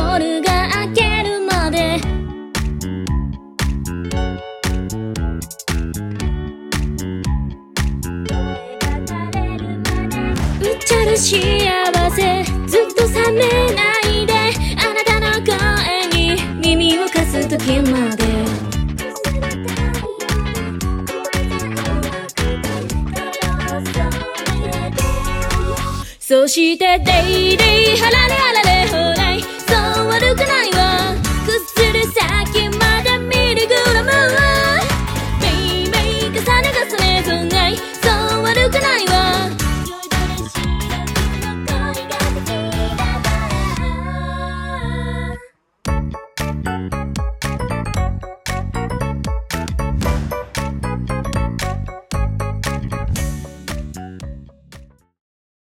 夜が明けるまでうっちゃる幸せずっと冷めないであなたの声に耳を貸す時までそしてデイデイハラレハラ